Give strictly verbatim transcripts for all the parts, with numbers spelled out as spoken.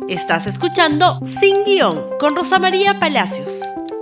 Estás escuchando Sin Guión con Rosa María Palacios.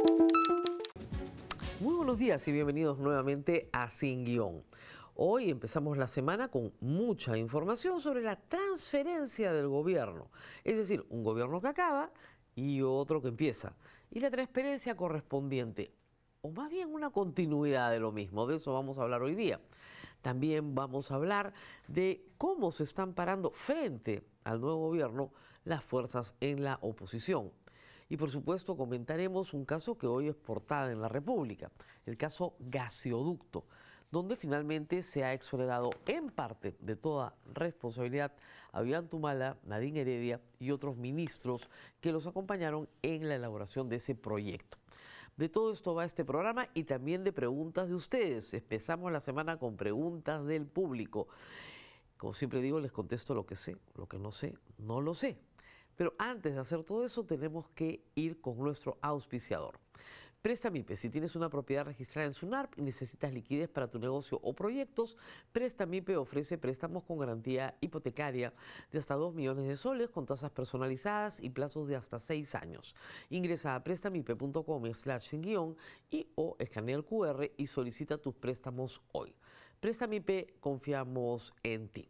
Muy buenos días y bienvenidos nuevamente a Sin Guión. Hoy empezamos la semana con mucha información sobre la transferencia del gobierno. Es decir, un gobierno que acaba y otro que empieza. Y la transferencia correspondiente, o más bien una continuidad de lo mismo. De eso vamos a hablar hoy día. También vamos a hablar de cómo se están parando frente al nuevo gobierno las fuerzas en la oposición. Y por supuesto comentaremos un caso que hoy es portada en La República, el caso Gasoducto, donde finalmente se ha exonerado en parte de toda responsabilidad a Ollanta, Nadine Heredia y otros ministros que los acompañaron en la elaboración de ese proyecto. De todo esto va este programa y también de preguntas de ustedes. Empezamos la semana con preguntas del público. Como siempre digo, les contesto lo que sé, lo que no sé, no lo sé. Pero antes de hacer todo eso, tenemos que ir con nuestro auspiciador. Prestamipe, si tienes una propiedad registrada en SUNARP y necesitas liquidez para tu negocio o proyectos, Prestamipe ofrece préstamos con garantía hipotecaria de hasta dos millones de soles con tasas personalizadas y plazos de hasta seis años. Ingresa a prestamipe punto com slash sin guión y o escanea el cu erre y solicita tus préstamos hoy. Prestamipe, confiamos en ti.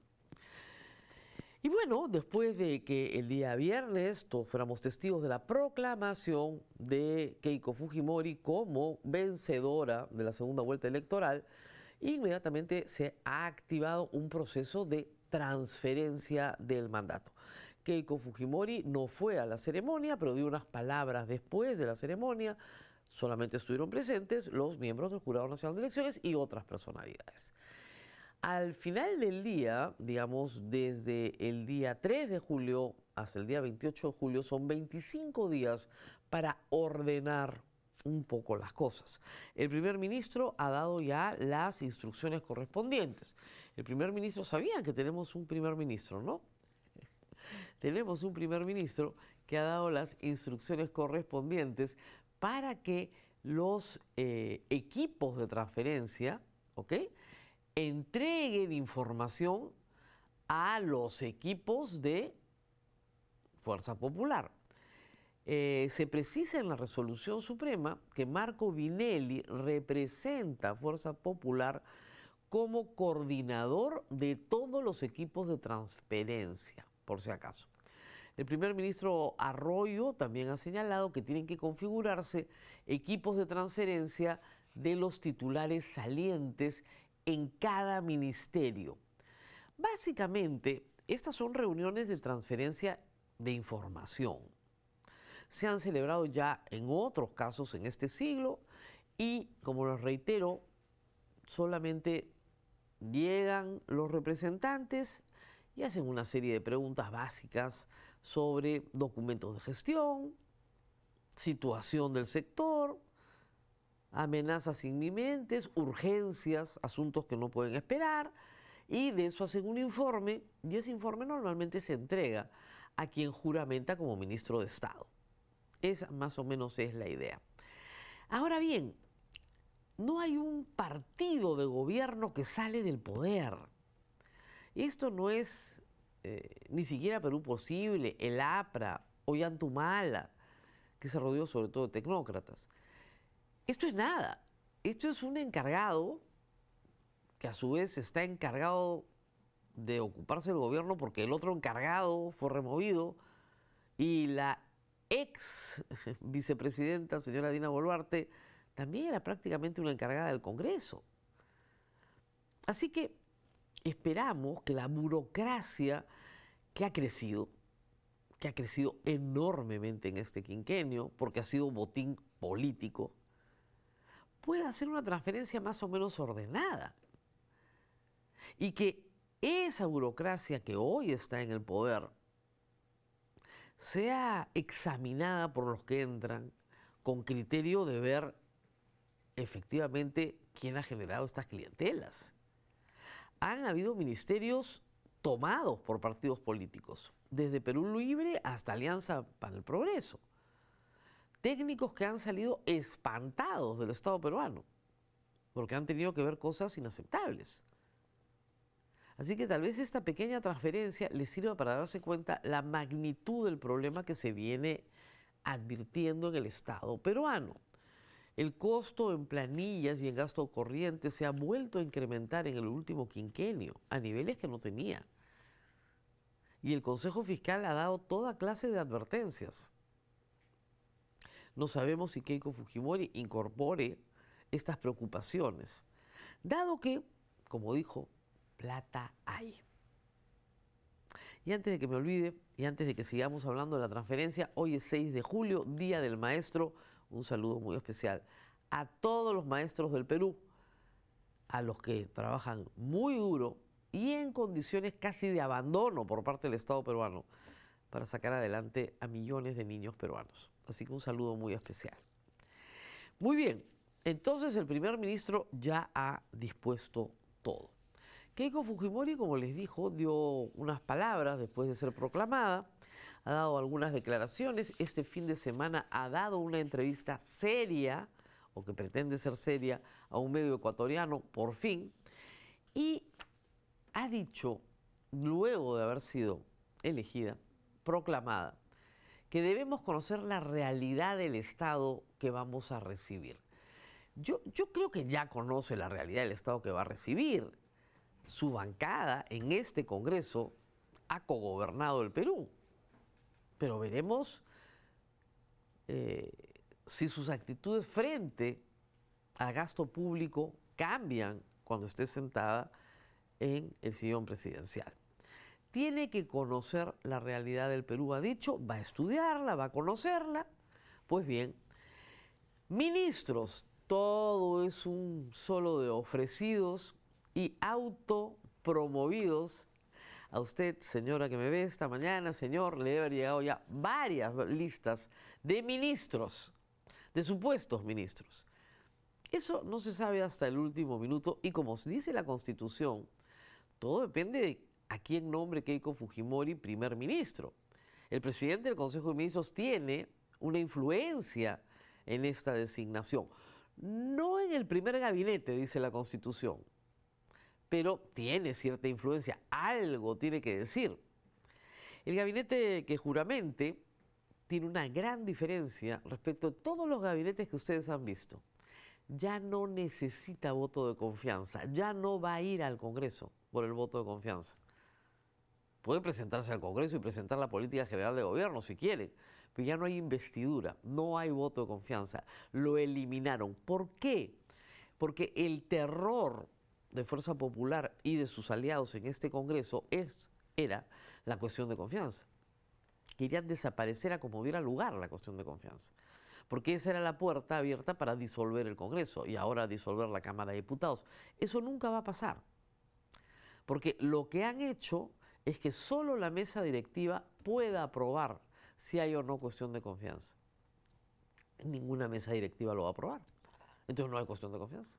Y bueno, después de que el día viernes todos fuéramos testigos de la proclamación de Keiko Fujimori como vencedora de la segunda vuelta electoral, inmediatamente se ha activado un proceso de transferencia del mandato. Keiko Fujimori no fue a la ceremonia, pero dio unas palabras después de la ceremonia. Solamente estuvieron presentes los miembros del Jurado Nacional de Elecciones y otras personalidades. Al final del día, digamos, desde el día tres de julio hasta el día veintiocho de julio, son veinticinco días para ordenar un poco las cosas. El primer ministro ha dado ya las instrucciones correspondientes. El primer ministro, sabían que tenemos un primer ministro, ¿no? Tenemos un primer ministro que ha dado las instrucciones correspondientes para que los eh, equipos de transferencia, ¿ok?, entreguen información a los equipos de Fuerza Popular. Eh, se precisa en la resolución suprema que Marco Vinelli representa a Fuerza Popular como coordinador de todos los equipos de transferencia, por si acaso. El primer ministro Arroyo también ha señalado que tienen que configurarse equipos de transferencia de los titulares salientes en cada ministerio. Básicamente, estas son reuniones de transferencia de información. Se han celebrado ya en otros casos en este siglo y, como les reitero, solamente llegan los representantes y hacen una serie de preguntas básicas sobre documentos de gestión, situación del sector, amenazas inminentes, urgencias, asuntos que no pueden esperar, y de eso hacen un informe, y ese informe normalmente se entrega a quien juramenta como ministro de Estado. Esa más o menos es la idea. Ahora bien, no hay un partido de gobierno que sale del poder. Esto no es eh, ni siquiera Perú Posible, el APRA, Ollanta, que se rodeó sobre todo de tecnócratas. Esto es nada. Esto es un encargado que a su vez está encargado de ocuparse del gobierno porque el otro encargado fue removido y la ex vicepresidenta, señora Dina Boluarte, también era prácticamente una encargada del Congreso. Así que esperamos que la burocracia que ha crecido, que ha crecido enormemente en este quinquenio, porque ha sido botín político, pueda hacer una transferencia más o menos ordenada. Y que esa burocracia que hoy está en el poder sea examinada por los que entran con criterio de ver efectivamente quién ha generado estas clientelas. Han habido ministerios tomados por partidos políticos, desde Perú Libre hasta Alianza para el Progreso. Técnicos que han salido espantados del Estado peruano, porque han tenido que ver cosas inaceptables. Así que tal vez esta pequeña transferencia le sirva para darse cuenta la magnitud del problema que se viene advirtiendo en el Estado peruano. El costo en planillas y en gasto corriente se ha vuelto a incrementar en el último quinquenio a niveles que no tenía. Y el Consejo Fiscal ha dado toda clase de advertencias. No sabemos si Keiko Fujimori incorpore estas preocupaciones, dado que, como dijo, plata hay. Y antes de que me olvide, y antes de que sigamos hablando de la transferencia, hoy es seis de julio, Día del Maestro. Un saludo muy especial a todos los maestros del Perú, a los que trabajan muy duro y en condiciones casi de abandono por parte del Estado peruano para sacar adelante a millones de niños peruanos. Así que un saludo muy especial. Muy bien, entonces el primer ministro ya ha dispuesto todo. Keiko Fujimori, como les dijo, dio unas palabras después de ser proclamada, ha dado algunas declaraciones. Este fin de semana ha dado una entrevista seria, o que pretende ser seria, a un medio ecuatoriano, por fin, y ha dicho, luego de haber sido elegida, proclamada, que debemos conocer la realidad del Estado que vamos a recibir. Yo, yo creo que ya conoce la realidad del Estado que va a recibir. Su bancada en este Congreso ha cogobernado el Perú, pero veremos eh, si sus actitudes frente al gasto público cambian cuando esté sentada en el sillón presidencial. Tiene que conocer la realidad del Perú, ha dicho, va a estudiarla, va a conocerla. Pues bien, ministros, todo es un solo de ofrecidos y autopromovidos. A usted, señora que me ve esta mañana, señor, le debe haber llegado ya varias listas de ministros, de supuestos ministros. Eso no se sabe hasta el último minuto y como dice la Constitución, todo depende de a quién nombre Keiko Fujimori primer ministro. El presidente del Consejo de Ministros tiene una influencia en esta designación. No en el primer gabinete, dice la Constitución, pero tiene cierta influencia, algo tiene que decir. El gabinete que juramente tiene una gran diferencia respecto a todos los gabinetes que ustedes han visto. Ya no necesita voto de confianza, ya no va a ir al Congreso por el voto de confianza. Puede presentarse al Congreso y presentar la política general de gobierno si quieren, pero ya no hay investidura, no hay voto de confianza, lo eliminaron. ¿Por qué? Porque el terror de Fuerza Popular y de sus aliados en este Congreso es, era la cuestión de confianza. Querían desaparecer a como diera lugar la cuestión de confianza, porque esa era la puerta abierta para disolver el Congreso y ahora disolver la Cámara de Diputados. Eso nunca va a pasar, porque lo que han hecho es que solo la mesa directiva pueda aprobar si hay o no cuestión de confianza. Ninguna mesa directiva lo va a aprobar. Entonces no hay cuestión de confianza.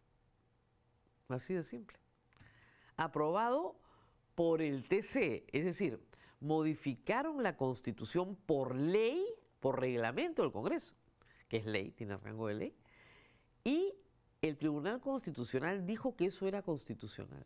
Así de simple. Aprobado por el T C, es decir, modificaron la Constitución por ley, por reglamento del Congreso, que es ley, tiene rango de ley, y el Tribunal Constitucional dijo que eso era constitucional.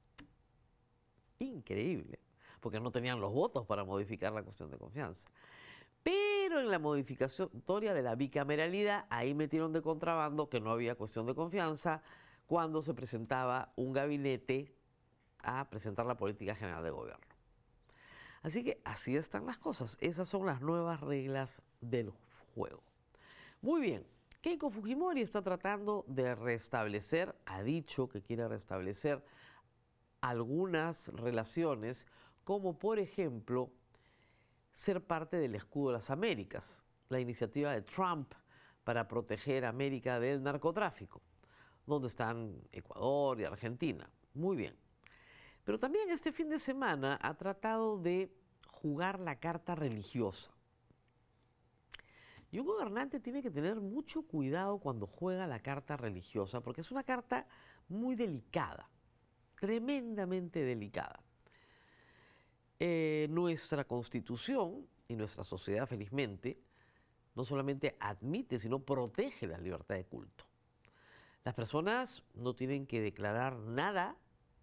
Increíble, porque no tenían los votos para modificar la cuestión de confianza. Pero en la modificatoria de la bicameralidad, ahí metieron de contrabando que no había cuestión de confianza cuando se presentaba un gabinete a presentar la política general de gobierno. Así que así están las cosas. Esas son las nuevas reglas del juego. Muy bien, Keiko Fujimori está tratando de restablecer, ha dicho que quiere restablecer algunas relaciones, como por ejemplo ser parte del escudo de las Américas, la iniciativa de Trump para proteger a América del narcotráfico, donde están Ecuador y Argentina. Muy bien. Pero también este fin de semana ha tratado de jugar la carta religiosa. Y un gobernante tiene que tener mucho cuidado cuando juega la carta religiosa, porque es una carta muy delicada, tremendamente delicada. Eh, nuestra Constitución y nuestra sociedad, felizmente, no solamente admite, sino protege la libertad de culto. Las personas no tienen que declarar nada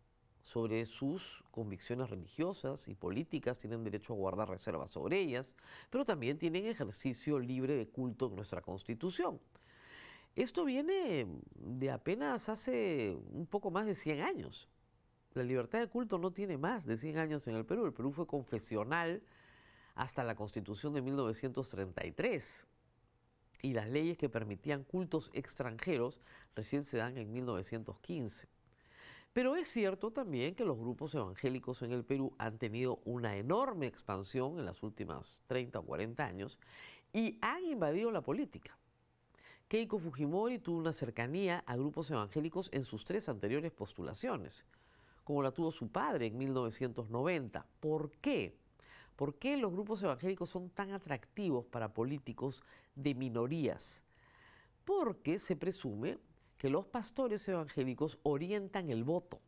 sobre sus convicciones religiosas y políticas, tienen derecho a guardar reservas sobre ellas, pero también tienen ejercicio libre de culto en nuestra Constitución. Esto viene de apenas hace un poco más de cien años. La libertad de culto no tiene más de cien años en el Perú. El Perú fue confesional hasta la Constitución de mil novecientos treinta y tres. Y las leyes que permitían cultos extranjeros recién se dan en mil novecientos quince. Pero es cierto también que los grupos evangélicos en el Perú han tenido una enorme expansión en las últimas treinta o cuarenta años y han invadido la política. Keiko Fujimori tuvo una cercanía a grupos evangélicos en sus tres anteriores postulaciones, como la tuvo su padre en mil novecientos noventa. ¿Por qué? ¿Por qué los grupos evangélicos son tan atractivos para políticos de minorías? Porque se presume que los pastores evangélicos orientan el voto.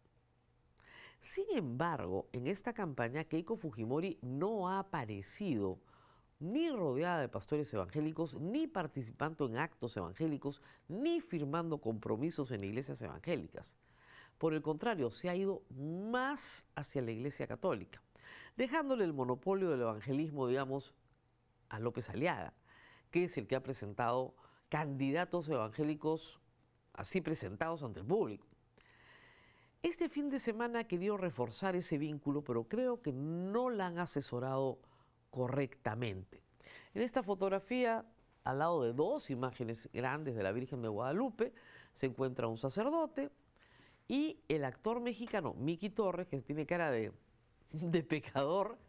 Sin embargo, en esta campaña Keiko Fujimori no ha aparecido ni rodeada de pastores evangélicos, ni participando en actos evangélicos, ni firmando compromisos en iglesias evangélicas. Por el contrario, se ha ido más hacia la Iglesia Católica, dejándole el monopolio del evangelismo, digamos, a López Aliaga, que es el que ha presentado candidatos evangélicos así presentados ante el público. Este fin de semana ha querido reforzar ese vínculo, pero creo que no la han asesorado correctamente. En esta fotografía, al lado de dos imágenes grandes de la Virgen de Guadalupe, se encuentra un sacerdote y el actor mexicano Miki Torres, que tiene cara de, de pecador,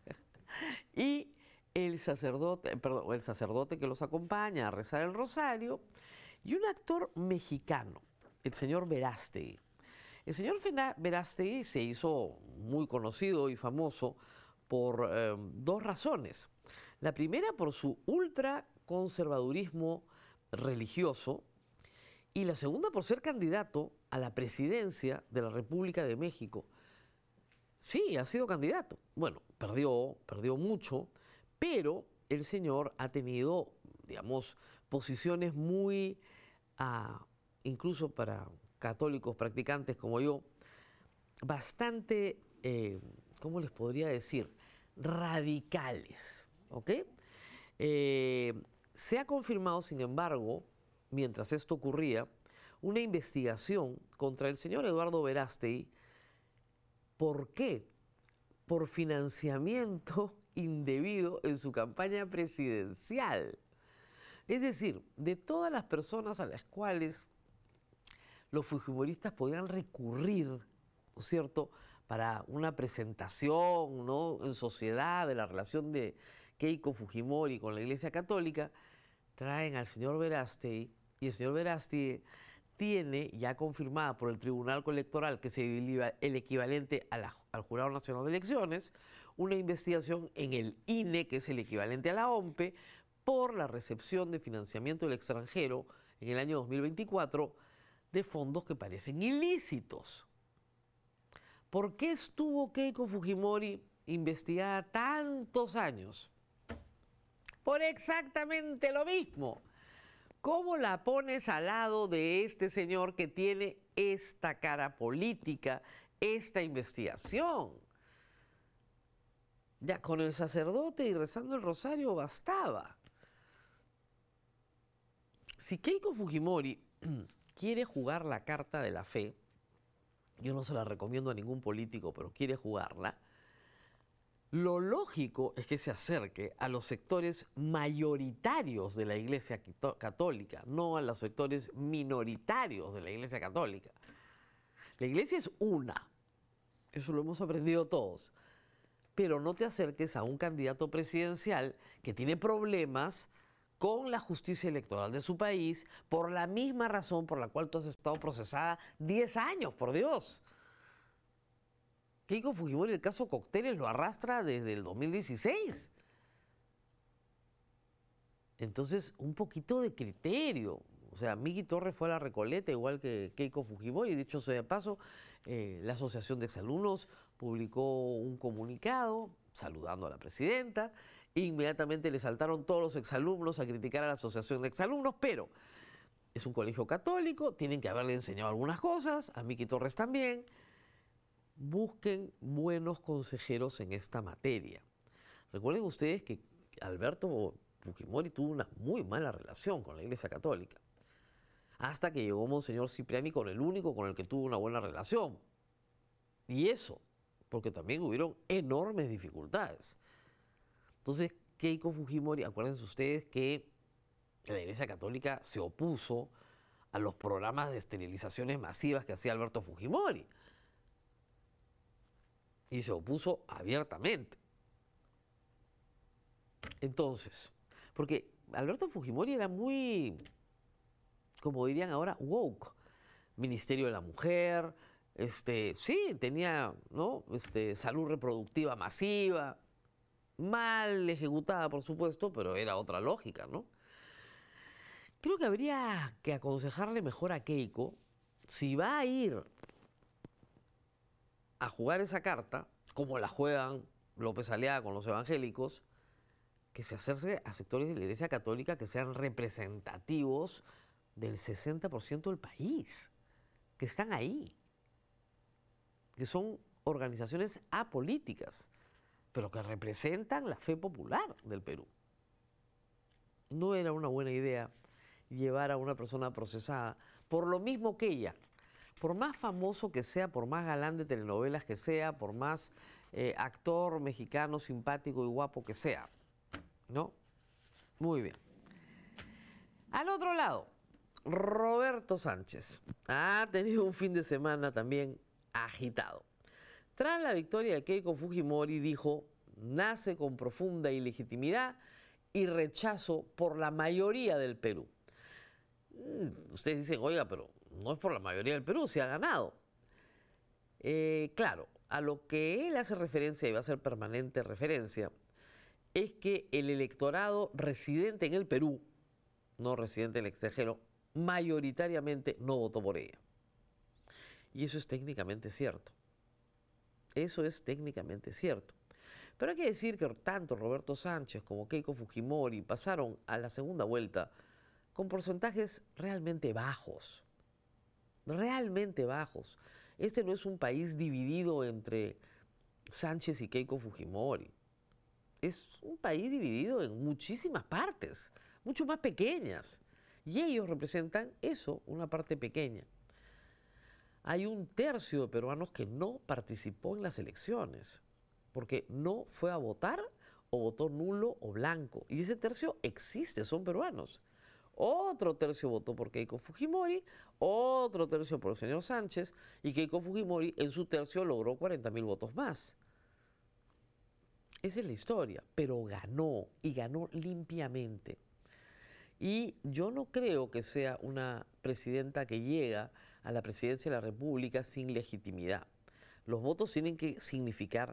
y el sacerdote, perdón, el sacerdote que los acompaña a rezar el rosario, y un actor mexicano, el señor Verástegui. El señor Verástegui se hizo muy conocido y famoso por eh, dos razones. La primera, por su ultraconservadurismo religioso, y la segunda, por ser candidato a la presidencia de la República de México. Sí, ha sido candidato. Bueno, perdió, perdió mucho, pero el señor ha tenido, digamos, posiciones muy, ah, incluso para católicos practicantes como yo, bastante, eh, ¿cómo les podría decir? Radicales, ¿ok? Eh, se ha confirmado, sin embargo, mientras esto ocurría, una investigación contra el señor Eduardo Verástegui. ¿Por qué? Por financiamiento indebido en su campaña presidencial. Es decir, de todas las personas a las cuales los fujimoristas podían recurrir, ¿no es cierto?, para una presentación, ¿no?, en sociedad de la relación de Keiko Fujimori con la Iglesia Católica, traen al señor Verástegui, y el señor Verástegui tiene ya confirmada por el Tribunal Electoral, que es el equivalente a la, al Jurado Nacional de Elecciones, una investigación en el I N E, que es el equivalente a la O M P E, por la recepción de financiamiento del extranjero en el año dos mil veinticuatro de fondos que parecen ilícitos. ¿Por qué estuvo Keiko Fujimori investigada tantos años? Por exactamente lo mismo. ¿Cómo la pones al lado de este señor que tiene esta cara política, esta investigación? Ya con el sacerdote y rezando el rosario bastaba. Si Keiko Fujimori quiere jugar la carta de la fe, yo no se la recomiendo a ningún político, pero quiere jugarla, lo lógico es que se acerque a los sectores mayoritarios de la Iglesia Católica, no a los sectores minoritarios de la Iglesia Católica. La Iglesia es una, eso lo hemos aprendido todos, pero no te acerques a un candidato presidencial que tiene problemas con la justicia electoral de su país por la misma razón por la cual tú has estado procesada diez años, por Dios. Keiko Fujimori, el caso Cócteles, lo arrastra desde el dos mil dieciséis. Entonces, un poquito de criterio. O sea, Miki Torres fue a la Recoleta, igual que Keiko Fujimori. Dicho sea de paso, eh, la Asociación de Exalumnos publicó un comunicado saludando a la presidenta. Inmediatamente le saltaron todos los exalumnos a criticar a la Asociación de Exalumnos, pero es un colegio católico, tienen que haberle enseñado algunas cosas, a Miki Torres también. busquen buenos consejeros en esta materia. Recuerden ustedes que Alberto Fujimori tuvo una muy mala relación con la Iglesia Católica, hasta que llegó Monseñor Cipriani, con el único con el que tuvo una buena relación. Y eso, porque también hubieron enormes dificultades. Entonces, Keiko Fujimori, acuérdense ustedes que la Iglesia Católica se opuso a los programas de esterilizaciones masivas que hacía Alberto Fujimori. Y se opuso abiertamente. Entonces, porque Alberto Fujimori era muy, como dirían ahora, woke. Ministerio de la Mujer, este, sí, tenía, ¿no? este, salud reproductiva masiva, mal ejecutada, por supuesto, pero era otra lógica, ¿no? Creo que habría que aconsejarle mejor a Keiko, si va a ir a jugar esa carta, como la juegan López Aliaga con los evangélicos, que se acerque a sectores de la Iglesia Católica que sean representativos del sesenta por ciento del país, que están ahí, que son organizaciones apolíticas, pero que representan la fe popular del Perú. No era una buena idea llevar a una persona procesada por lo mismo que ella, por más famoso que sea, por más galán de telenovelas que sea, por más eh, actor mexicano simpático y guapo que sea, ¿no? Muy bien. Al otro lado, Roberto Sánchez ha tenido un fin de semana también agitado. Tras la victoria de Keiko Fujimori, dijo, nace con profunda ilegitimidad y rechazo por la mayoría del Perú. Ustedes dicen, oiga, pero no es por la mayoría del Perú, se ha ganado. Eh, claro, a lo que él hace referencia, y va a ser permanente referencia, es que el electorado residente en el Perú, no residente en el extranjero, mayoritariamente no votó por ella. Y eso es técnicamente cierto. Eso es técnicamente cierto. Pero hay que decir que tanto Roberto Sánchez como Keiko Fujimori pasaron a la segunda vuelta con porcentajes realmente bajos. Realmente bajos. Este no es un país dividido entre Sánchez y Keiko Fujimori. Es un país dividido en muchísimas partes, mucho más pequeñas. Y ellos representan eso, una parte pequeña. Hay un tercio de peruanos que no participó en las elecciones, porque no fue a votar o votó nulo o blanco. Y ese tercio existe, son peruanos. Otro tercio votó por Keiko Fujimori, otro tercio por el señor Sánchez, y Keiko Fujimori en su tercio logró cuarenta mil votos más. Esa es la historia, pero ganó, y ganó limpiamente. Y yo no creo que sea una presidenta que llega a la presidencia de la República sin legitimidad. Los votos tienen que significar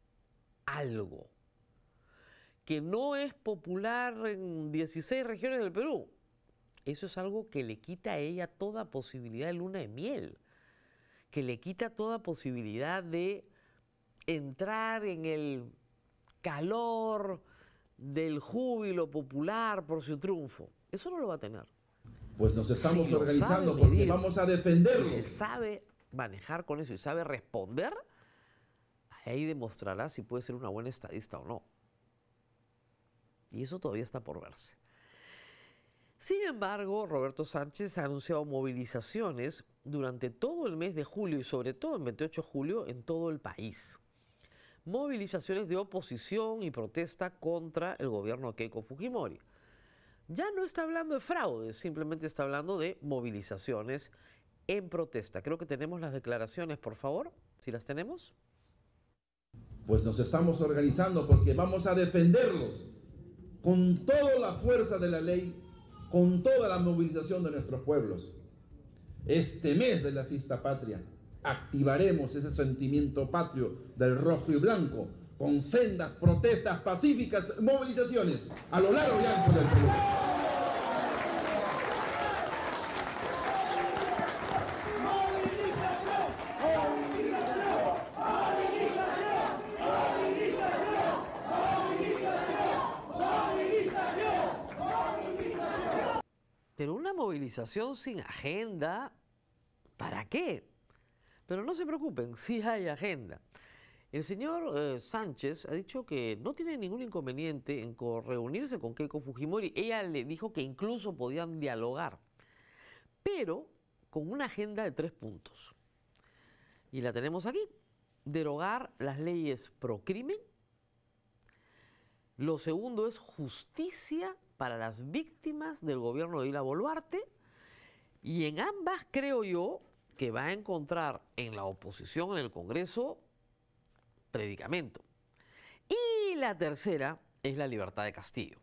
algo. Que no es popular en dieciséis regiones del Perú. Eso es algo que le quita a ella toda posibilidad de luna de miel. Que le quita toda posibilidad de entrar en el calor del júbilo popular por su triunfo. Eso no lo va a tener. Pues nos estamos Si organizando porque medir, vamos a defenderlo. Si se sabe manejar con eso y sabe responder, ahí demostrará si puede ser una buena estadista o no. Y eso todavía está por verse. Sin embargo, Roberto Sánchez ha anunciado movilizaciones durante todo el mes de julio y sobre todo el veintiocho de julio en todo el país. Movilizaciones de oposición y protesta contra el gobierno de Keiko Fujimori. Ya no está hablando de fraude, simplemente está hablando de movilizaciones en protesta. Creo que tenemos las declaraciones, por favor, si las tenemos. Pues nos estamos organizando porque vamos a defenderlos con toda la fuerza de la ley, con toda la movilización de nuestros pueblos. Este mes de la fiesta patria activaremos ese sentimiento patrio del rojo y blanco con sendas protestas pacíficas, movilizaciones a lo largo y ancho del Perú. Pero una movilización sin agenda, ¿para qué? Pero no se preocupen, sí hay agenda. El señor eh, Sánchez ha dicho que no tiene ningún inconveniente en reunirse con Keiko Fujimori. Ella le dijo que incluso podían dialogar, pero con una agenda de tres puntos. Y la tenemos aquí. Derogar las leyes pro crimen. Lo segundo es justicia para las víctimas del gobierno de Dina Boluarte. Y en ambas creo yo que va a encontrar en la oposición en el Congreso predicamento. Y la tercera es la libertad de Castillo.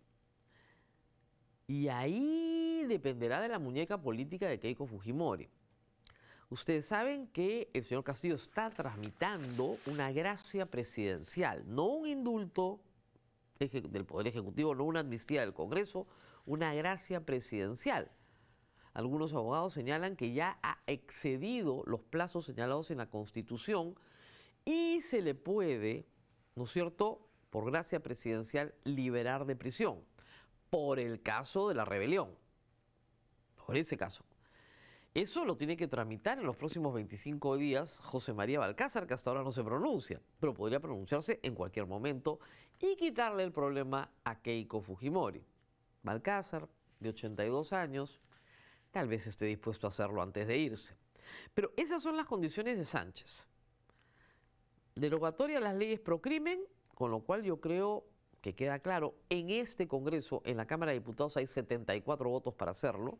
Y ahí dependerá de la muñeca política de Keiko Fujimori. Ustedes saben que el señor Castillo está tramitando una gracia presidencial, no un indulto del Poder Ejecutivo, no una amnistía del Congreso, una gracia presidencial. Algunos abogados señalan que ya ha excedido los plazos señalados en la Constitución y se le puede, ¿no es cierto?, por gracia presidencial, liberar de prisión, por el caso de la rebelión, por ese caso. Eso lo tiene que tramitar en los próximos veinticinco días José María Balcázar, que hasta ahora no se pronuncia, pero podría pronunciarse en cualquier momento y quitarle el problema a Keiko Fujimori. Balcázar, de ochenta y dos años, tal vez esté dispuesto a hacerlo antes de irse. Pero esas son las condiciones de Sánchez. Derogatoria a las leyes pro crimen, con lo cual yo creo que queda claro, en este Congreso, en la Cámara de Diputados hay setenta y cuatro votos para hacerlo.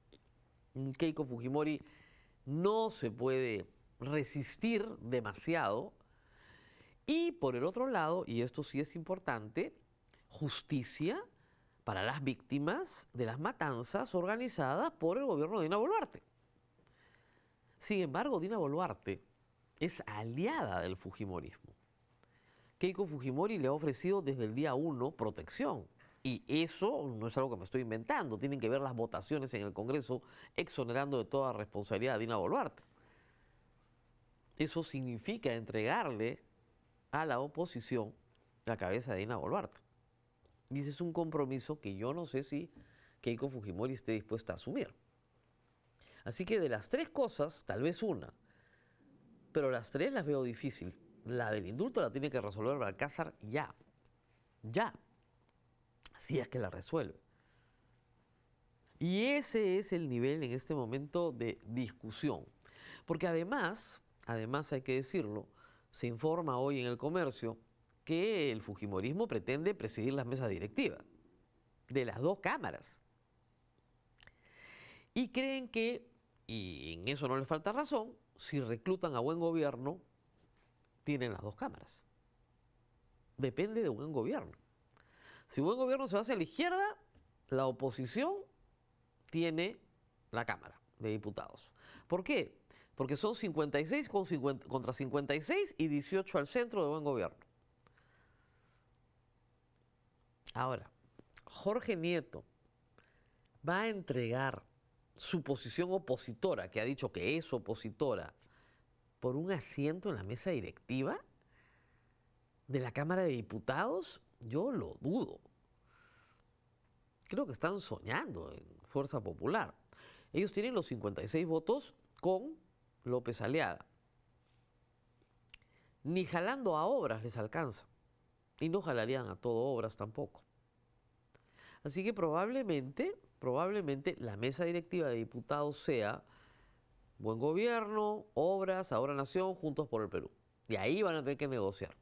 Keiko Fujimori no se puede resistir demasiado. Y por el otro lado, y esto sí es importante, justicia para las víctimas de las matanzas organizadas por el gobierno de Dina Boluarte. Sin embargo, Dina Boluarte es aliada del fujimorismo. Keiko Fujimori le ha ofrecido desde el día uno protección. Y eso no es algo que me estoy inventando. Tienen que ver las votaciones en el Congreso exonerando de toda responsabilidad a Dina Boluarte. Eso significa entregarle a la oposición la cabeza de Dina Boluarte. Y ese es un compromiso que yo no sé si Keiko Fujimori esté dispuesta a asumir. Así que de las tres cosas, tal vez una, pero las tres las veo difícil. La del indulto la tiene que resolver Balcázar ya. Ya. Si es que la resuelve. Y ese es el nivel en este momento de discusión. Porque además, además hay que decirlo, se informa hoy en El Comercio que el fujimorismo pretende presidir las mesas directivas de las dos cámaras. Y creen que, y en eso no les falta razón, si reclutan a buen gobierno, tienen las dos cámaras. Depende de buen gobierno. Si buen gobierno se va hacia la izquierda, la oposición tiene la Cámara de Diputados. ¿Por qué? Porque son cincuenta y seis contra cincuenta y seis y dieciocho al centro de buen gobierno. Ahora, Jorge Nieto va a entregar su posición opositora, que ha dicho que es opositora, por un asiento en la mesa directiva de la Cámara de Diputados. Yo lo dudo. Creo que están soñando en Fuerza Popular. Ellos tienen los cincuenta y seis votos con López Aliaga. Ni jalando a Obras les alcanza. Y no jalarían a todo Obras tampoco. Así que probablemente, probablemente la mesa directiva de diputados sea Buen Gobierno, Obras, Ahora Nación, Juntos por el Perú. Y ahí van a tener que negociar.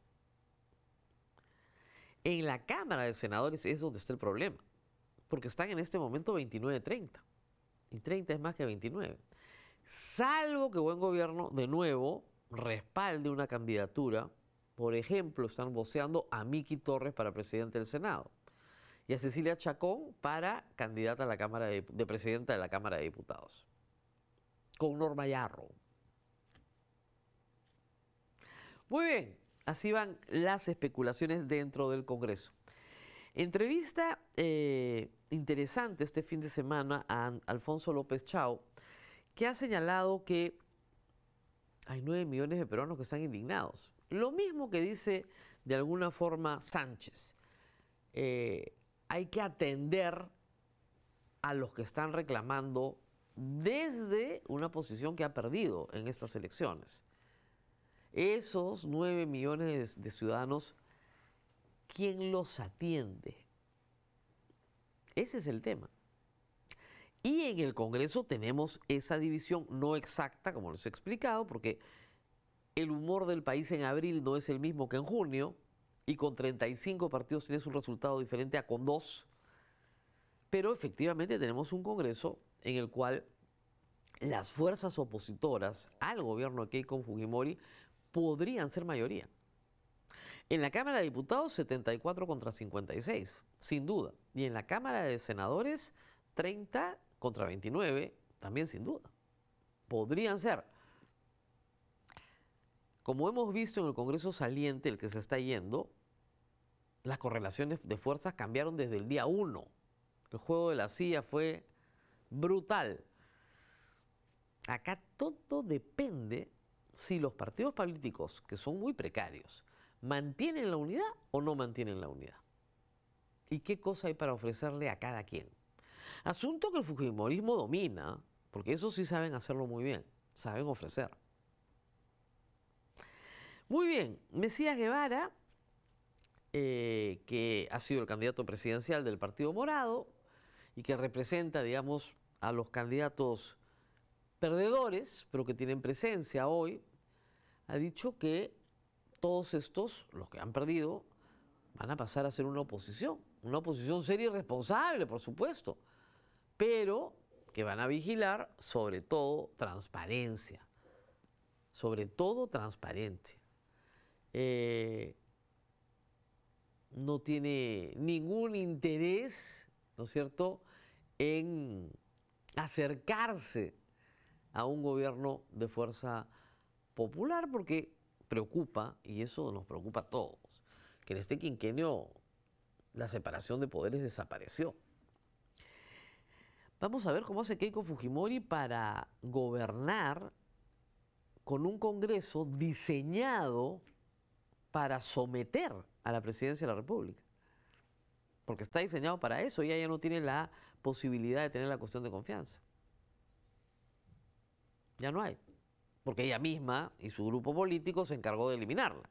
En la Cámara de Senadores es donde está el problema, porque están en este momento veintinueve treinta, y treinta es más que veintinueve. Salvo que Buen Gobierno, de nuevo, respalde una candidatura. Por ejemplo, están voceando a Miki Torres para presidente del Senado y a Cecilia Chacón para candidata a la Cámara de, de presidenta de la Cámara de Diputados, con Norma Yarro. Muy bien. Así van las especulaciones dentro del Congreso. Entrevista eh, interesante este fin de semana a Alfonso López Chao, que ha señalado que hay nueve millones de peruanos que están indignados. Lo mismo que dice de alguna forma Sánchez. Eh, hay que atender a los que están reclamando desde una posición que ha perdido en estas elecciones. Esos nueve millones de ciudadanos, ¿quién los atiende? Ese es el tema. Y en el Congreso tenemos esa división no exacta, como les he explicado, porque el humor del país en abril no es el mismo que en junio, y con treinta y cinco partidos tienes un resultado diferente a con dos. Pero efectivamente tenemos un Congreso en el cual las fuerzas opositoras al gobierno de Keiko Fujimori podrían ser mayoría. En la Cámara de Diputados, setenta y cuatro contra cincuenta y seis, sin duda. Y en la Cámara de Senadores, treinta contra veintinueve, también sin duda. Podrían ser. Como hemos visto en el Congreso saliente, el que se está yendo, las correlaciones de fuerzas cambiaron desde el día uno. El juego de la silla fue brutal. Acá todo depende si los partidos políticos, que son muy precarios, mantienen la unidad o no mantienen la unidad. ¿Y qué cosa hay para ofrecerle a cada quien? Asunto que el fujimorismo domina, porque eso sí saben hacerlo muy bien, saben ofrecer. Muy bien, Mesías Guevara, eh, que ha sido el candidato presidencial del Partido Morado y que representa, digamos, a los candidatos perdedores, pero que tienen presencia hoy, ha dicho que todos estos, los que han perdido, van a pasar a ser una oposición, una oposición seria y responsable, por supuesto, pero que van a vigilar sobre todo transparencia, sobre todo transparencia. Eh, no tiene ningún interés, ¿no es cierto?, en acercarse a un gobierno de fuerza popular, porque preocupa, y eso nos preocupa a todos, que en este quinquenio la separación de poderes desapareció. Vamos a ver cómo hace Keiko Fujimori para gobernar con un Congreso diseñado para someter a la presidencia de la República. Porque está diseñado para eso, y ella ya no tiene la posibilidad de tener la cuestión de confianza. Ya no hay. Porque ella misma y su grupo político se encargó de eliminarla.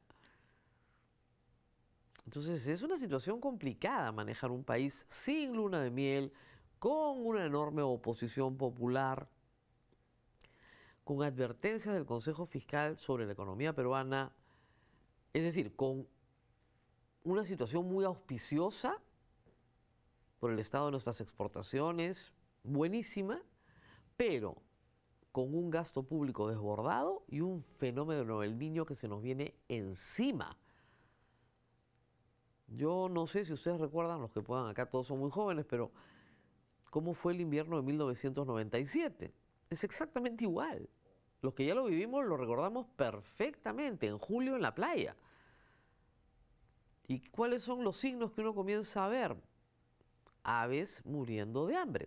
Entonces es una situación complicada manejar un país sin luna de miel, con una enorme oposición popular, con advertencias del Consejo Fiscal sobre la economía peruana, es decir, con una situación muy auspiciosa por el estado de nuestras exportaciones, buenísima, pero con un gasto público desbordado y un fenómeno del niño que se nos viene encima. Yo no sé si ustedes recuerdan, los que puedan, acá todos son muy jóvenes, pero ¿cómo fue el invierno de mil novecientos noventa y siete? Es exactamente igual. Los que ya lo vivimos lo recordamos perfectamente, en julio en la playa. ¿Y cuáles son los signos que uno comienza a ver? Aves muriendo de hambre.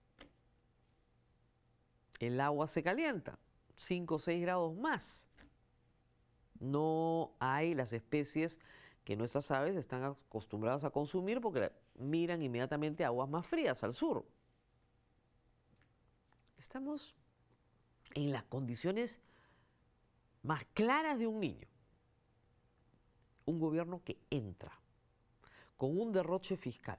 El agua se calienta, cinco o seis grados más. No hay las especies que nuestras aves están acostumbradas a consumir porque miran inmediatamente a aguas más frías al sur. Estamos en las condiciones más claras de un niño. Un gobierno que entra con un derroche fiscal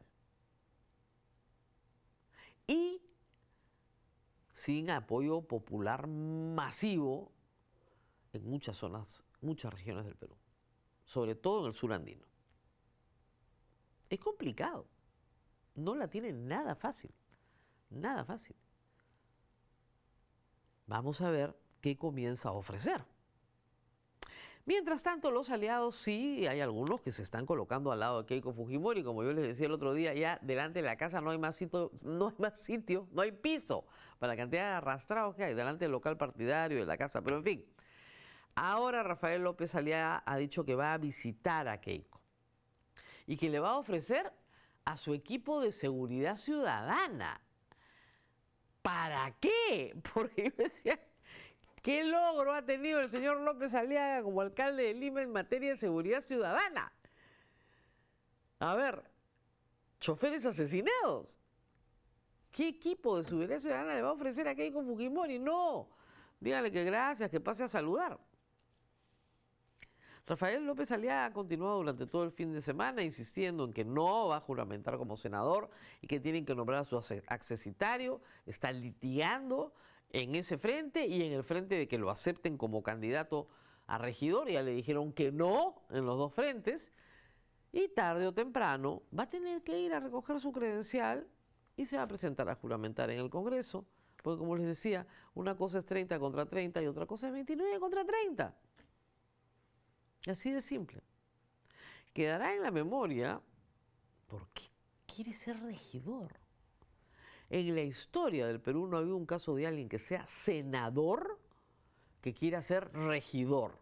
y sin apoyo popular masivo en muchas zonas, muchas regiones del Perú, sobre todo en el sur andino. Es complicado, no la tiene nada fácil, nada fácil. Vamos a ver qué comienza a ofrecer. Mientras tanto, los aliados, sí, hay algunos que se están colocando al lado de Keiko Fujimori. Como yo les decía el otro día, ya delante de la casa no hay más sitio, no hay más sitio, no hay piso para la cantidad de arrastrados que hay delante del local partidario de la casa. Pero en fin, ahora Rafael López Aliaga ha dicho que va a visitar a Keiko y que le va a ofrecer a su equipo de seguridad ciudadana. ¿Para qué? Porque yo decía, ¿qué logro ha tenido el señor López Aliaga como alcalde de Lima en materia de seguridad ciudadana? A ver, choferes asesinados. ¿Qué equipo de seguridad ciudadana le va a ofrecer a Keiko Fujimori? No, dígale que gracias, que pase a saludar. Rafael López Aliaga ha continuado durante todo el fin de semana insistiendo en que no va a juramentar como senador y que tienen que nombrar a su accesitario. Está litigando en ese frente y en el frente de que lo acepten como candidato a regidor. Ya le dijeron que no en los dos frentes. Y tarde o temprano va a tener que ir a recoger su credencial y se va a presentar a juramentar en el Congreso. Porque como les decía, una cosa es treinta contra treinta y otra cosa es veintinueve contra treinta. Así de simple. Quedará en la memoria por qué quiere ser regidor. En la historia del Perú no ha habido un caso de alguien que sea senador que quiera ser regidor.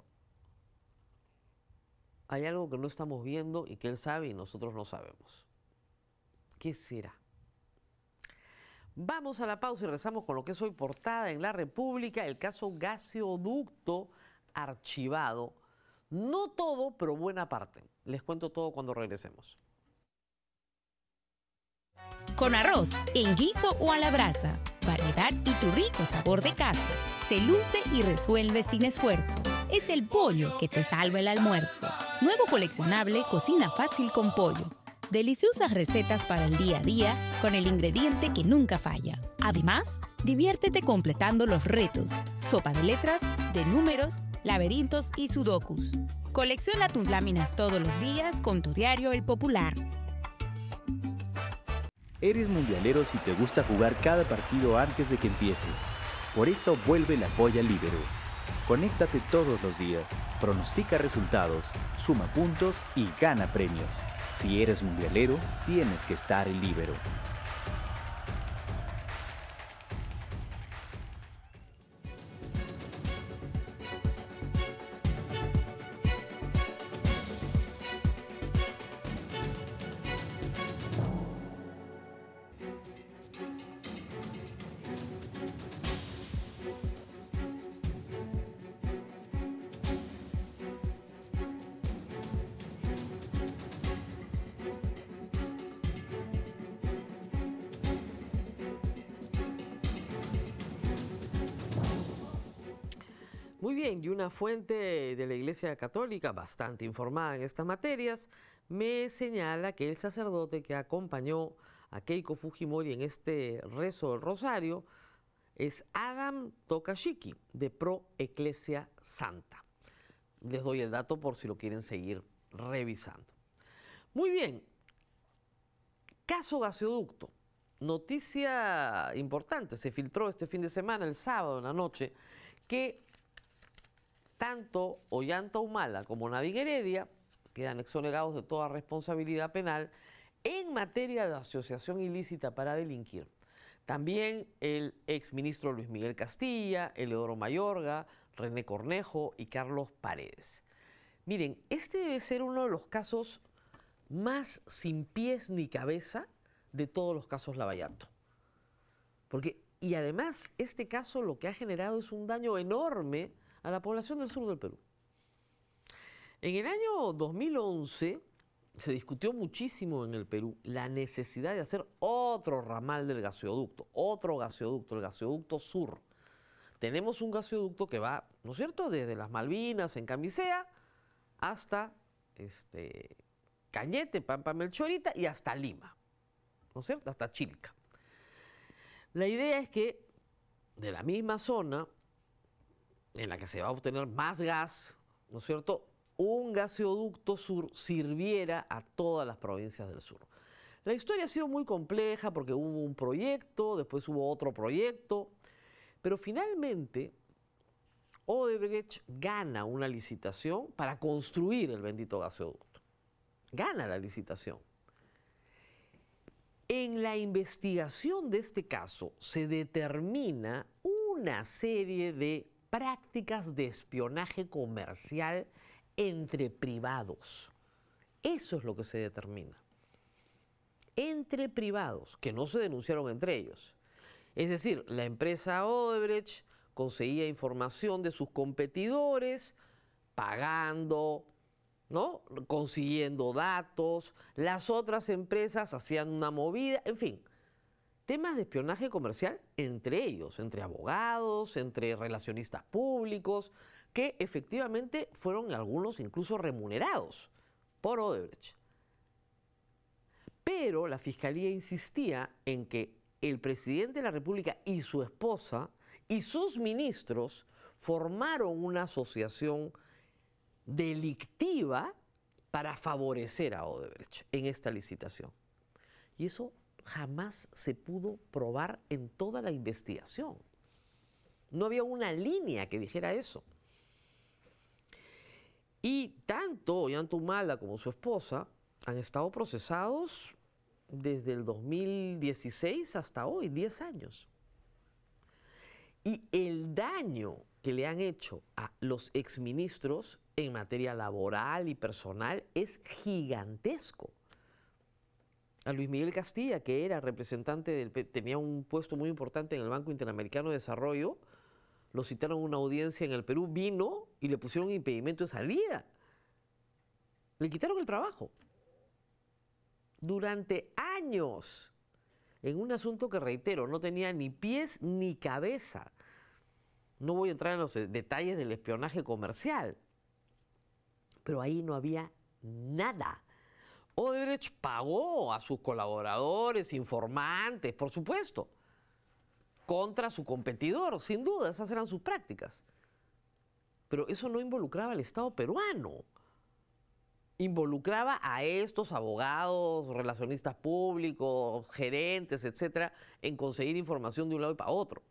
Hay algo que no estamos viendo y que él sabe y nosotros no sabemos. ¿Qué será? Vamos a la pausa y regresamos con lo que es hoy portada en La República, el caso gaseoducto archivado. No todo, pero buena parte. Les cuento todo cuando regresemos. Con arroz, en guiso o a la brasa, variedad y tu rico sabor de casa, se luce y resuelve sin esfuerzo. Es el pollo que te salva el almuerzo. Nuevo coleccionable Cocina Fácil con Pollo. Deliciosas recetas para el día a día con el ingrediente que nunca falla. Además, diviértete completando los retos. Sopa de letras, de números, laberintos y sudokus. Colecciona tus láminas todos los días con tu diario El Popular. Eres mundialero si te gusta jugar cada partido antes de que empiece. Por eso vuelve la Polla Libero. Conéctate todos los días, pronostica resultados, suma puntos y gana premios. Si eres mundialero, tienes que estar en Libero. Muy bien, y una fuente de la Iglesia Católica, bastante informada en estas materias, me señala que el sacerdote que acompañó a Keiko Fujimori en este rezo del rosario es Adam Tokashiki, de Pro Ecclesia Santa. Les doy el dato por si lo quieren seguir revisando. Muy bien, caso gaseoducto. Noticia importante, se filtró este fin de semana, el sábado en la noche, que tanto Ollanta Humala como Navín Heredia quedan exonerados de toda responsabilidad penal en materia de asociación ilícita para delinquir. También el exministro Luis Miguel Castilla, Eleodoro Mayorga, René Cornejo y Carlos Paredes. Miren, este debe ser uno de los casos más sin pies ni cabeza de todos los casos Lavallato. Porque, y además, este caso lo que ha generado es un daño enorme a la población del sur del Perú. En el año dos mil once se discutió muchísimo en el Perú la necesidad de hacer otro ramal del gaseoducto, otro gaseoducto, el gaseoducto sur. Tenemos un gaseoducto que va, ¿no es cierto?, desde las Malvinas, en Camisea, hasta este, Cañete, Pampa Melchorita y hasta Lima, ¿no es cierto?, hasta Chilca. La idea es que de la misma zona en la que se va a obtener más gas, ¿no es cierto?, un gaseoducto sur sirviera a todas las provincias del sur. La historia ha sido muy compleja porque hubo un proyecto, después hubo otro proyecto, pero finalmente Odebrecht gana una licitación para construir el bendito gaseoducto. Gana la licitación. En la investigación de este caso se determina una serie de prácticas de espionaje comercial entre privados. Eso es lo que se determina. Entre privados, que no se denunciaron entre ellos. Es decir, la empresa Odebrecht conseguía información de sus competidores, pagando, ¿no?, consiguiendo datos, las otras empresas hacían una movida, en fin, temas de espionaje comercial entre ellos, entre abogados, entre relacionistas públicos, que efectivamente fueron algunos incluso remunerados por Odebrecht. Pero la Fiscalía insistía en que el presidente de la República y su esposa y sus ministros formaron una asociación delictiva para favorecer a Odebrecht en esta licitación. Y eso jamás se pudo probar en toda la investigación. No había una línea que dijera eso. Y tanto Ollanta Humala como su esposa han estado procesados desde el dos mil dieciséis hasta hoy, diez años. Y el daño que le han hecho a los exministros en materia laboral y personal es gigantesco. A Luis Miguel Castilla, que era representante del, tenía un puesto muy importante en el Banco Interamericano de Desarrollo, lo citaron a una audiencia en el Perú, vino y le pusieron un impedimento de salida. Le quitaron el trabajo. Durante años, en un asunto que, reitero, no tenía ni pies ni cabeza. No voy a entrar en los detalles del espionaje comercial, pero ahí no había nada. Odebrecht pagó a sus colaboradores, informantes, por supuesto, contra su competidor, sin duda, esas eran sus prácticas. Pero eso no involucraba al Estado peruano. Involucraba a estos abogados, relacionistas públicos, gerentes, etcétera, en conseguir información de un lado y para otro.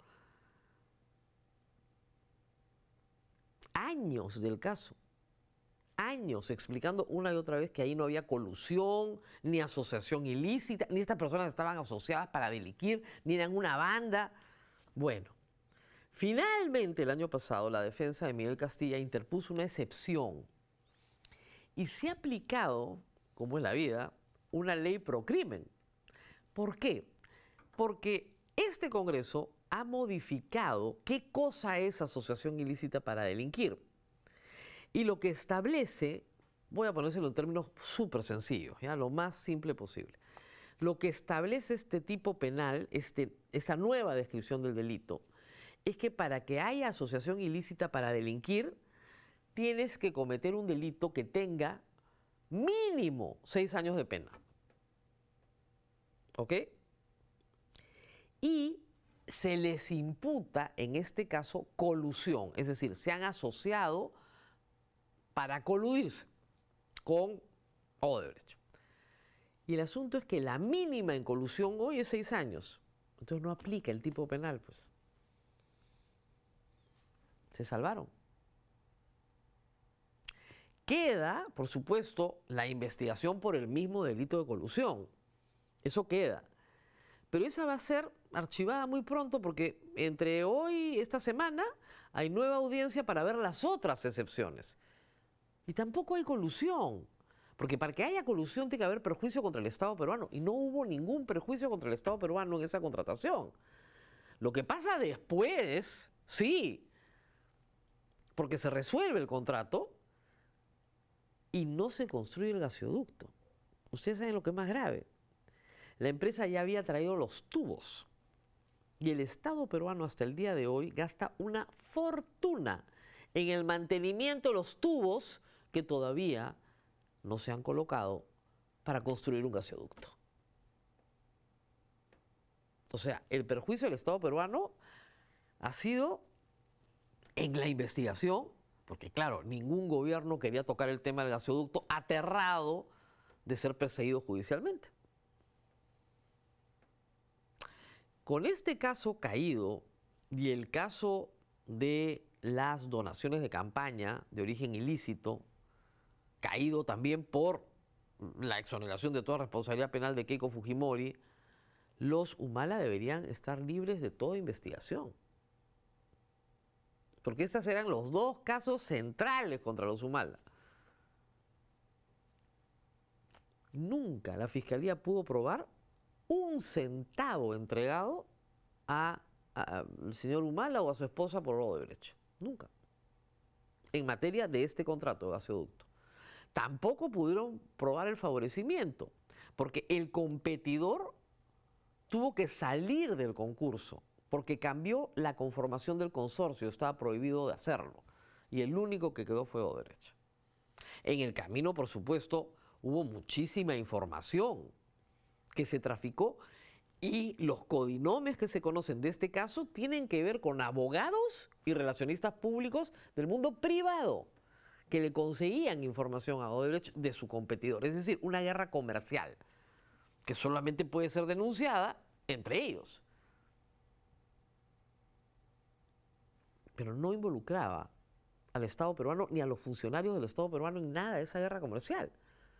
Años del caso. Años explicando una y otra vez que ahí no había colusión, ni asociación ilícita, ni estas personas estaban asociadas para delinquir, ni eran una banda. Bueno, finalmente el año pasado la defensa de Miguel Castilla interpuso una excepción y se ha aplicado, como en la vida, una ley pro crimen. ¿Por qué? Porque este Congreso ha modificado qué cosa es asociación ilícita para delinquir. Y lo que establece, voy a ponérselo en términos súper sencillos, ¿ya? Lo más simple posible. Lo que establece este tipo penal, este, esa nueva descripción del delito, es que para que haya asociación ilícita para delinquir, tienes que cometer un delito que tenga mínimo seis años de pena. ¿Ok? Y se les imputa, en este caso, colusión, es decir, se han asociado para coludirse con Odebrecht. Y el asunto es que la mínima en colusión hoy es seis años. Entonces no aplica el tipo penal, pues. Se salvaron. Queda, por supuesto, la investigación por el mismo delito de colusión. Eso queda. Pero esa va a ser archivada muy pronto porque entre hoy y esta semana hay nueva audiencia para ver las otras excepciones. Y tampoco hay colusión, porque para que haya colusión tiene que haber perjuicio contra el Estado peruano. Y no hubo ningún perjuicio contra el Estado peruano en esa contratación. Lo que pasa después, sí, porque se resuelve el contrato y no se construye el gasoducto. Ustedes saben lo que es más grave. La empresa ya había traído los tubos y el Estado peruano hasta el día de hoy gasta una fortuna en el mantenimiento de los tubos que todavía no se han colocado para construir un gasoducto. O sea, el perjuicio del Estado peruano ha sido en la investigación, porque claro, ningún gobierno quería tocar el tema del gasoducto, aterrado de ser perseguido judicialmente. Con este caso caído y el caso de las donaciones de campaña de origen ilícito, caído también por la exoneración de toda responsabilidad penal de Keiko Fujimori, los Humala deberían estar libres de toda investigación. Porque estos eran los dos casos centrales contra los Humala. Nunca la Fiscalía pudo probar un centavo entregado a, a, al señor Humala o a su esposa por Odebrecht. Nunca. En materia de este contrato de gasoducto. Tampoco pudieron probar el favorecimiento, porque el competidor tuvo que salir del concurso, porque cambió la conformación del consorcio, estaba prohibido de hacerlo. y el único que quedó fue Odebrecht. En el camino, por supuesto, hubo muchísima información que se traficó y los codinomes que se conocen de este caso tienen que ver con abogados y relacionistas públicos del mundo privado que le conseguían información a Odebrecht de su competidor. Es decir, una guerra comercial que solamente puede ser denunciada entre ellos. Pero no involucraba al Estado peruano ni a los funcionarios del Estado peruano en nada de esa guerra comercial.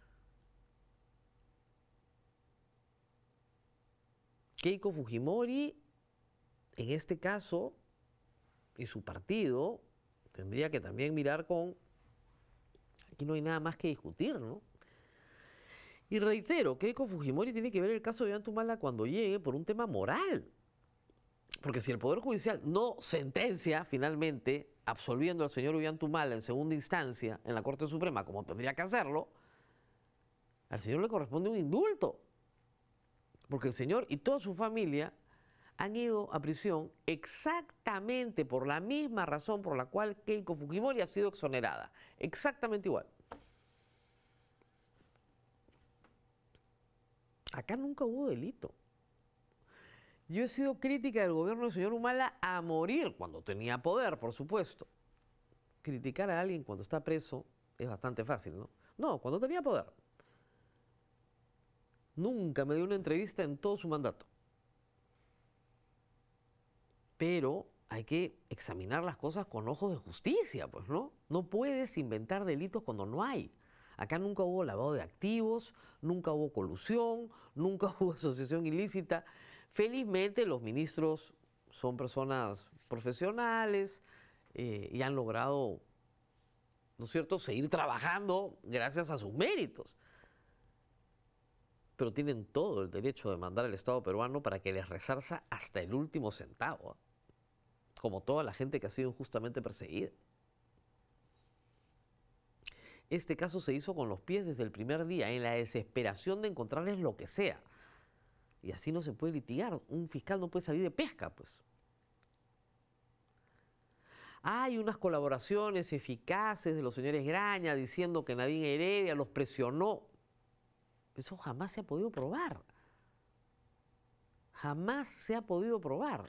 Keiko Fujimori, en este caso, y su partido, tendría que también mirar con... Aquí no hay nada más que discutir, ¿no? Y reitero, Keiko Fujimori tiene que ver el caso de Ollantumala cuando llegue por un tema moral. Porque si el Poder Judicial no sentencia finalmente absolviendo al señor Ollantumala en segunda instancia en la Corte Suprema, como tendría que hacerlo, al señor le corresponde un indulto. Porque el señor y toda su familia han ido a prisión exactamente por la misma razón por la cual Keiko Fujimori ha sido exonerada. Exactamente igual. Acá nunca hubo delito. Yo he sido crítica del gobierno del señor Humala a morir, cuando tenía poder, por supuesto. Criticar a alguien cuando está preso es bastante fácil, ¿no? No, cuando tenía poder. Nunca me dio una entrevista en todo su mandato. Pero hay que examinar las cosas con ojos de justicia, pues, ¿no? No puedes inventar delitos cuando no hay. Acá nunca hubo lavado de activos, nunca hubo colusión, nunca hubo asociación ilícita. Felizmente los ministros son personas profesionales eh, y han logrado, ¿no es cierto?, seguir trabajando gracias a sus méritos. Pero tienen todo el derecho de demandar al Estado peruano para que les resarza hasta el último centavo, ¿eh? Como toda la gente que ha sido injustamente perseguida. Este caso se hizo con los pies desde el primer día, en la desesperación de encontrarles lo que sea. Y así no se puede litigar. Un fiscal no puede salir de pesca, pues. Hay unas colaboraciones eficaces de los señores Graña diciendo que Nadine Heredia los presionó. Eso jamás se ha podido probar. Jamás se ha podido probar.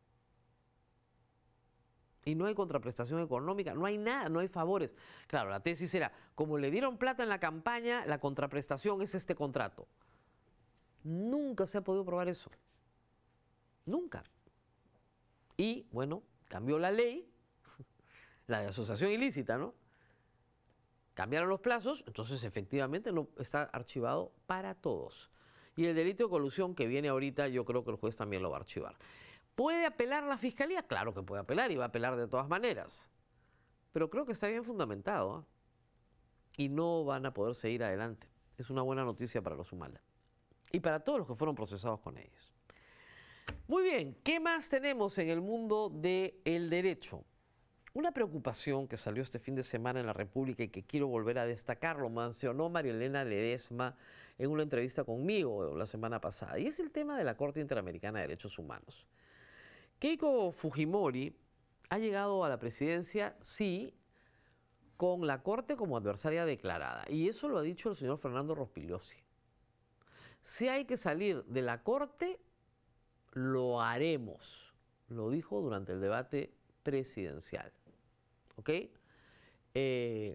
Y no hay contraprestación económica, no hay nada, no hay favores. Claro, la tesis era, como le dieron plata en la campaña, la contraprestación es este contrato. Nunca se ha podido probar eso. Nunca. Y, bueno, cambió la ley, la de asociación ilícita, ¿no? Cambiaron los plazos, entonces efectivamente no está archivado para todos. Y el delito de colusión que viene ahorita, yo creo que el juez también lo va a archivar. ¿Puede apelar la Fiscalía? Claro que puede apelar y va a apelar de todas maneras. Pero creo que está bien fundamentado, ¿eh? Y no van a poder seguir adelante. Es una buena noticia para los Humala. Y para todos los que fueron procesados con ellos. Muy bien, ¿qué más tenemos en el mundo del derecho? Una preocupación que salió este fin de semana en la República y que quiero volver a destacar, lo mencionó María Elena Ledesma en una entrevista conmigo la semana pasada, y es el tema de la Corte Interamericana de Derechos Humanos. Keiko Fujimori ha llegado a la presidencia, sí, con la Corte como adversaria declarada, y eso lo ha dicho el señor Fernando Rospigliosi. Si hay que salir de la Corte, lo haremos, lo dijo durante el debate presidencial. ¿Ok? Eh,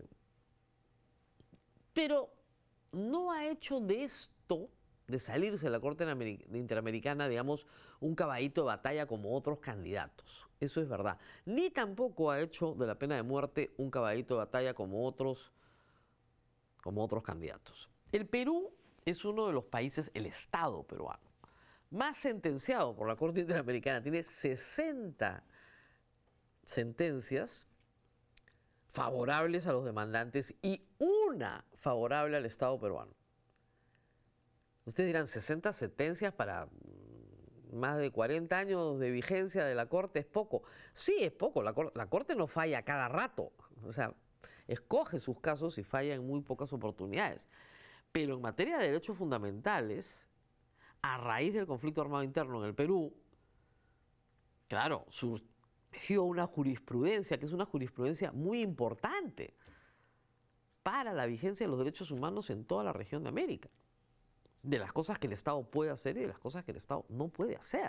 pero no ha hecho de esto, de salirse de la Corte Interamericana, digamos, un caballito de batalla como otros candidatos. Eso es verdad. Ni tampoco ha hecho de la pena de muerte un caballito de batalla como otros, como otros candidatos. El Perú es uno de los países, el Estado peruano, más sentenciado por la Corte Interamericana. Tiene sesenta sentencias favorables a los demandantes y una favorable al Estado peruano. Ustedes dirán, sesenta sentencias para más de cuarenta años de vigencia de la Corte es poco. Sí, es poco. La, cor la Corte no falla cada rato. O sea, escoge sus casos y falla en muy pocas oportunidades. Pero en materia de derechos fundamentales, a raíz del conflicto armado interno en el Perú, claro, sur una jurisprudencia, que es una jurisprudencia muy importante para la vigencia de los derechos humanos en toda la región de América, de las cosas que el Estado puede hacer y de las cosas que el Estado no puede hacer.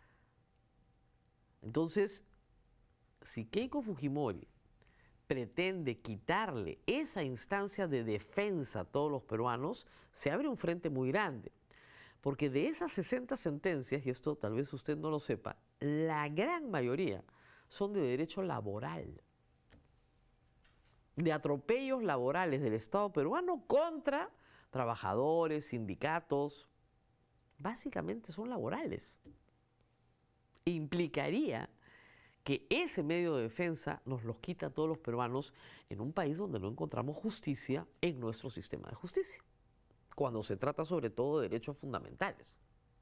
Entonces, si Keiko Fujimori pretende quitarle esa instancia de defensa a todos los peruanos, se abre un frente muy grande. Porque de esas sesenta sentencias, y esto tal vez usted no lo sepa, la gran mayoría son de derecho laboral, de atropellos laborales del Estado peruano contra trabajadores, sindicatos, básicamente son laborales. Implicaría que ese medio de defensa nos los quita a todos los peruanos en un país donde no encontramos justicia en nuestro sistema de justicia, cuando se trata sobre todo de derechos fundamentales.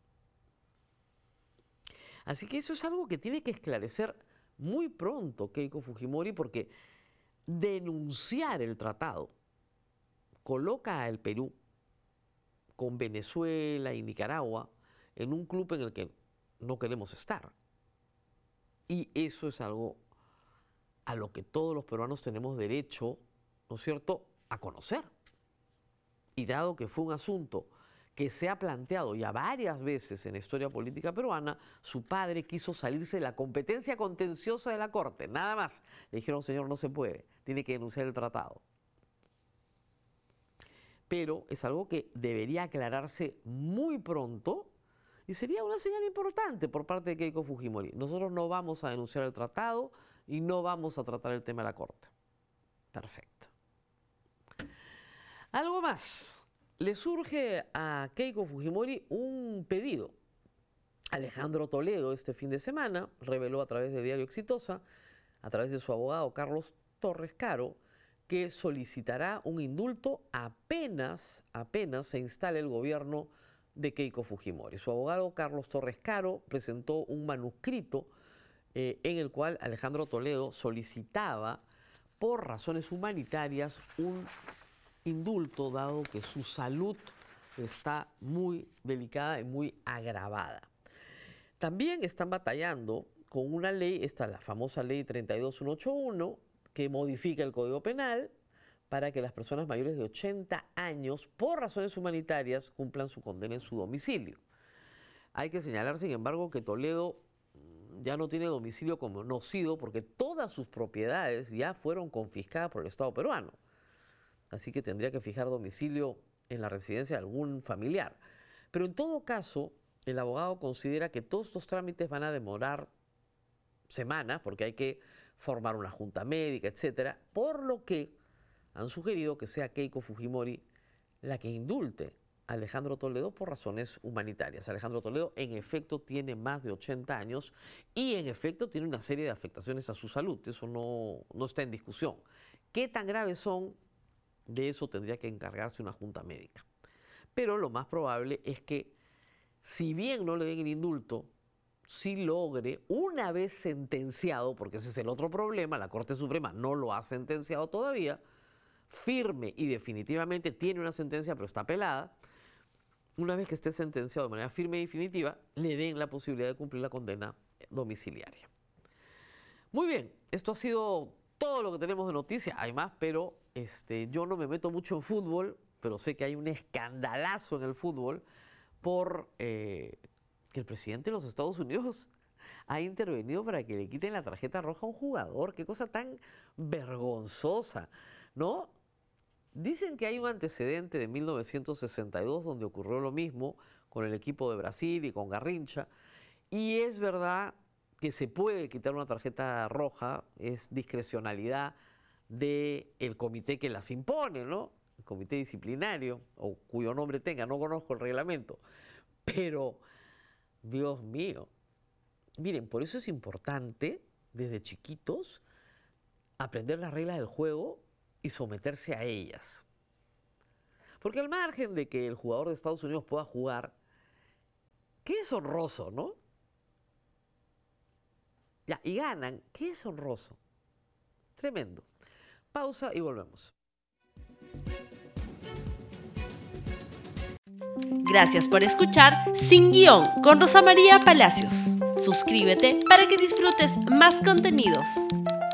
Así que eso es algo que tiene que esclarecer muy pronto Keiko Fujimori, porque denunciar el tratado coloca al Perú con Venezuela y Nicaragua en un club en el que no queremos estar. Y eso es algo a lo que todos los peruanos tenemos derecho, ¿no es cierto?, a conocer. Y dado que fue un asunto que se ha planteado ya varias veces en la historia política peruana, su padre quiso salirse de la competencia contenciosa de la Corte, nada más. Le dijeron, señor, no se puede, tiene que denunciar el tratado. Pero es algo que debería aclararse muy pronto y sería una señal importante por parte de Keiko Fujimori. Nosotros no vamos a denunciar el tratado y no vamos a tratar el tema de la Corte. Perfecto. Algo más. Le surge a Keiko Fujimori un pedido. Alejandro Toledo este fin de semana reveló a través de Diario Exitosa, a través de su abogado Carlos Torres Caro, que solicitará un indulto apenas, apenas se instale el gobierno de Keiko Fujimori. Su abogado Carlos Torres Caro presentó un manuscrito eh, en el cual Alejandro Toledo solicitaba por razones humanitarias un indulto, dado que su salud está muy delicada y muy agravada. También están batallando con una ley, esta la famosa ley treinta y dos mil ciento ochenta y uno, que modifica el Código Penal para que las personas mayores de ochenta años, por razones humanitarias, cumplan su condena en su domicilio. Hay que señalar, sin embargo, que Toledo ya no tiene domicilio conocido porque todas sus propiedades ya fueron confiscadas por el Estado peruano. Así que tendría que fijar domicilio en la residencia de algún familiar. Pero en todo caso, el abogado considera que todos estos trámites van a demorar semanas porque hay que formar una junta médica, etcétera, por lo que han sugerido que sea Keiko Fujimori la que indulte a Alejandro Toledo por razones humanitarias. Alejandro Toledo, en efecto, tiene más de ochenta años y, en efecto, tiene una serie de afectaciones a su salud. Eso no, no está en discusión. ¿Qué tan graves son? De eso tendría que encargarse una junta médica. Pero lo más probable es que, si bien no le den el indulto, sí logre, una vez sentenciado, porque ese es el otro problema, la Corte Suprema no lo ha sentenciado todavía, firme y definitivamente tiene una sentencia pero está apelada, una vez que esté sentenciado de manera firme y definitiva, le den la posibilidad de cumplir la condena domiciliaria. Muy bien, esto ha sido todo lo que tenemos de noticias. Hay más, pero este, yo no me meto mucho en fútbol, pero sé que hay un escandalazo en el fútbol por eh, que el presidente de los Estados Unidos ha intervenido para que le quiten la tarjeta roja a un jugador. Qué cosa tan vergonzosa, ¿no? Dicen que hay un antecedente de mil novecientos sesenta y dos donde ocurrió lo mismo con el equipo de Brasil y con Garrincha, y es verdad que se puede quitar una tarjeta roja, es discrecionalidad del comité que las impone, ¿no? El comité disciplinario, o cuyo nombre tenga, no conozco el reglamento, pero, Dios mío, miren, por eso es importante, desde chiquitos, aprender las reglas del juego y someterse a ellas. Porque al margen de que el jugador de Estados Unidos pueda jugar, qué es honroso, ¿no? Ya, y ganan, qué es honroso. Tremendo. Pausa y volvemos. Gracias por escuchar Sin Guión con Rosa María Palacios. Suscríbete para que disfrutes más contenidos.